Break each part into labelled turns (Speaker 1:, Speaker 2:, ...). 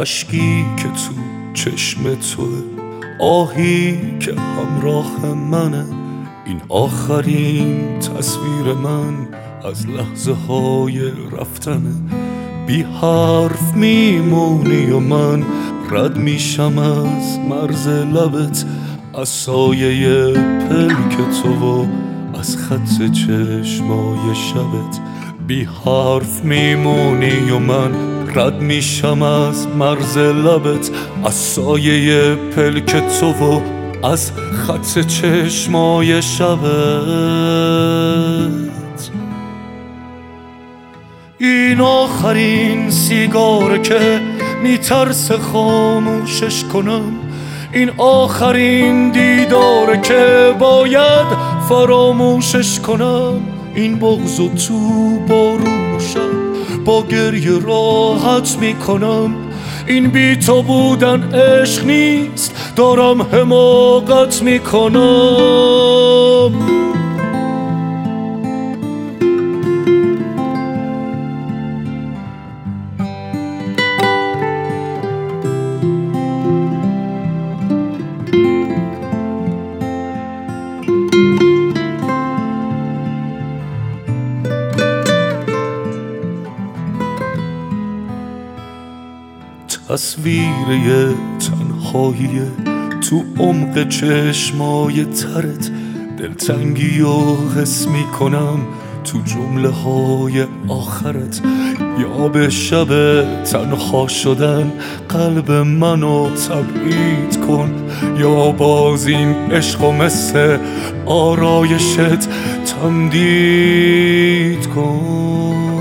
Speaker 1: اشکی که تو چشم توه، آهی که همراه منه. این آخرین تصویر من از لحظه های رفتنه. بی حرف میمونی و من رد میشم از مرز لبت، از سایه پلک تو و از خط چشمای شبت. بی حرف میمونی و من رد میشم از مرز لبت، از سایه پلک تو و از خط چشمای شبت. این آخرین سیگاره که میترسه خاموشش کنم، این آخرین دیداره که باید فراموشش کنم. این بغضو تو بارون و شب با گریه راحت میکنم. این بی تو بودن عشق نیست، دارم حماقت میکنم. تصویر تنهایی تو عمق چشمای ترت، دلتنگی و حس میکنم تو جمله های آخرت. یا به شب تنها شدن قلب منو تبعید کن، یا باز این عشق و مثل آرایشت تمدید کن.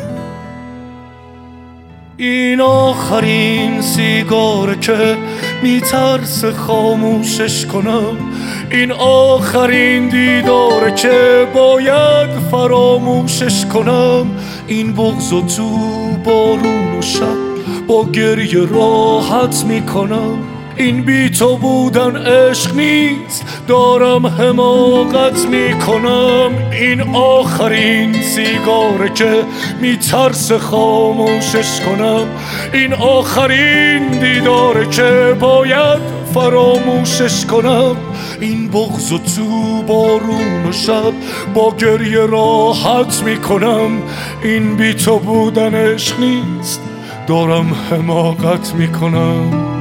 Speaker 1: این آخرین سیگاره که میترسه خاموشش کنم، این آخرین دیداره که باید فراموشش کنم. این بغضو تو بارون و شب با گریه راحت میکنم. این بی تو بودن عشق نیست، دارم حماقت میکنم. این آخرین سیگاره که میترسه خاموشش کنم، این آخرین دیداره که باید فراموشش کنم. این بغضو تو بارون و شب با گریه راحت میکنم. این بی تو بودن عشق نیست، دارم حماقت میکنم.